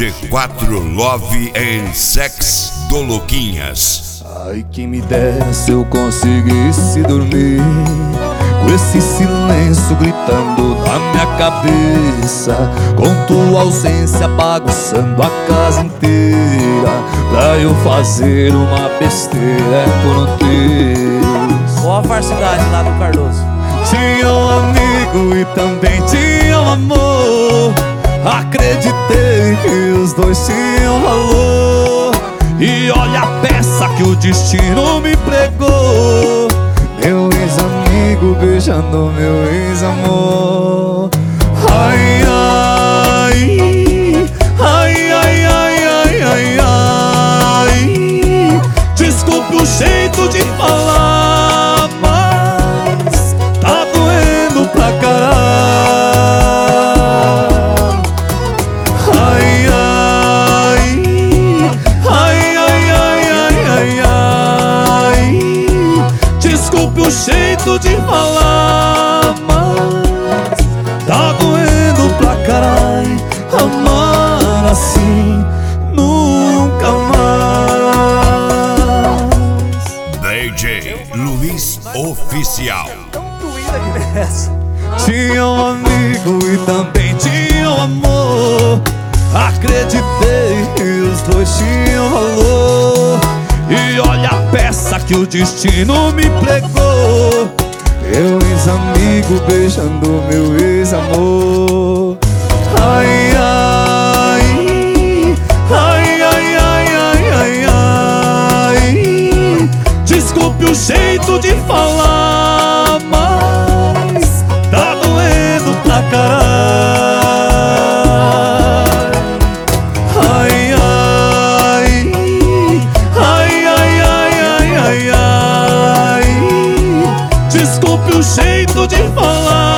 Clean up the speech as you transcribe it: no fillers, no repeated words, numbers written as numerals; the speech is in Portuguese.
G4 Love and Sex do Luquinhas. Ai, quem me desse eu conseguisse dormir com esse silêncio gritando na minha cabeça, com tua ausência bagunçando a casa inteira, pra eu fazer uma besteira por um Deus. Ó a farsidade lá do Cardoso. Tinha um amigo e também tinha um amor. Acreditei que os dois tinham valor. E olha a peça que o destino me pregou. Meu ex-amigo beijando meu ex-amor. Ai, ai, ai, ai, ai, ai, ai, ai. Desculpe o jeito de falar, mas tá doendo pra caralho. Ai, ai, ai, ai, ai, ai, ai, ai. Desculpe o jeito de falar, mas tá doendo pra caralho. Amar assim nunca mais. DJ Luiz Oficial. Tão doída que dessa. Tinha um amigo e também tinha um amor. Acreditei que os dois tinham valor. E olha a peça que o destino me pregou. Meu ex-amigo beijando meu ex-amor. Ai, ai, ai, ai, ai, ai, ai, ai. Desculpe o jeito de falar, mas tá doendo pra caralho. Ai, ai, ai, ai, ai, ai, ai, ai. Desculpe o jeito de falar.